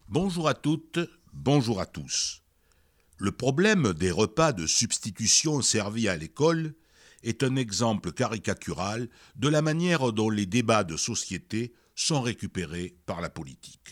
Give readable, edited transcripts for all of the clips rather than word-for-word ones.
Bonjour à toutes, bonjour à tous. Le problème des repas de substitution servis à l'école est un exemple caricatural de la manière dont les débats de société sont récupérés par la politique.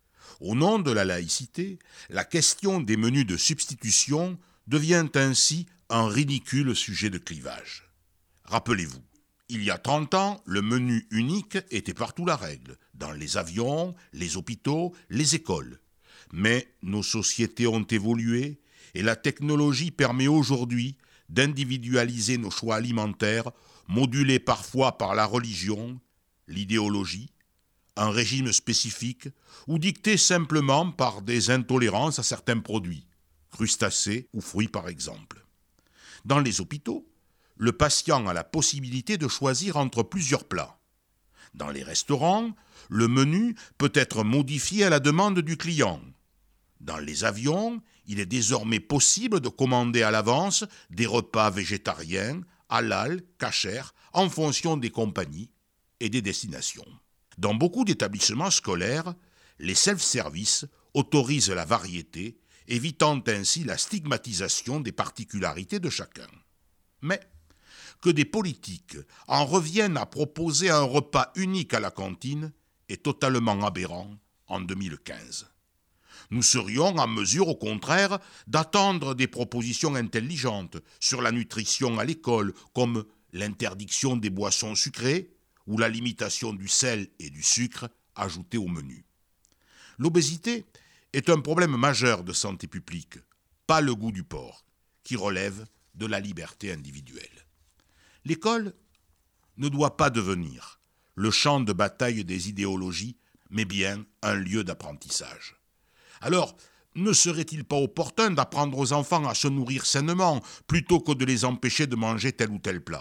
Au nom de la laïcité, la question des menus de substitution devient ainsi un ridicule sujet de clivage. Rappelez-vous, il y a 30 ans, le menu unique était partout la règle, dans les avions, les hôpitaux, les écoles. Mais nos sociétés ont évolué et la technologie permet aujourd'hui d'individualiser nos choix alimentaires, modulés parfois par la religion, l'idéologie, un régime spécifique ou dictés simplement par des intolérances à certains produits, crustacés ou fruits par exemple. Dans les hôpitaux, le patient a la possibilité de choisir entre plusieurs plats. Dans les restaurants, le menu peut être modifié à la demande du client. Dans les avions, il est désormais possible de commander à l'avance des repas végétariens, halal, kasher, en fonction des compagnies et des destinations. Dans beaucoup d'établissements scolaires, les self-service autorisent la variété, évitant ainsi la stigmatisation des particularités de chacun. Mais que des politiques en reviennent à proposer un repas unique à la cantine est totalement aberrant en 2015. Nous serions en mesure, au contraire, d'attendre des propositions intelligentes sur la nutrition à l'école, comme l'interdiction des boissons sucrées ou la limitation du sel et du sucre ajoutés au menu. L'obésité est un problème majeur de santé publique, pas le goût du porc, qui relève de la liberté individuelle. L'école ne doit pas devenir le champ de bataille des idéologies, mais bien un lieu d'apprentissage. Alors, ne serait-il pas opportun d'apprendre aux enfants à se nourrir sainement plutôt que de les empêcher de manger tel ou tel plat ?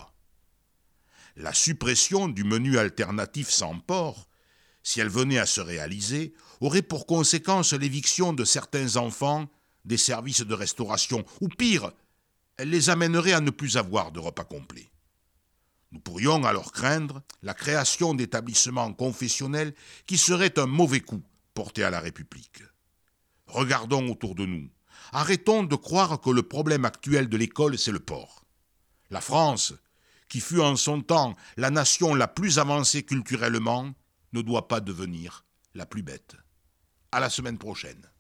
La suppression du menu alternatif sans porc, si elle venait à se réaliser, aurait pour conséquence l'éviction de certains enfants des services de restauration, ou pire, elle les amènerait à ne plus avoir de repas complets. Nous pourrions alors craindre la création d'établissements confessionnels qui seraient un mauvais coup porté à la République. Regardons autour de nous. Arrêtons de croire que le problème actuel de l'école, c'est le porc. La France, qui fut en son temps la nation la plus avancée culturellement, ne doit pas devenir la plus bête. À la semaine prochaine.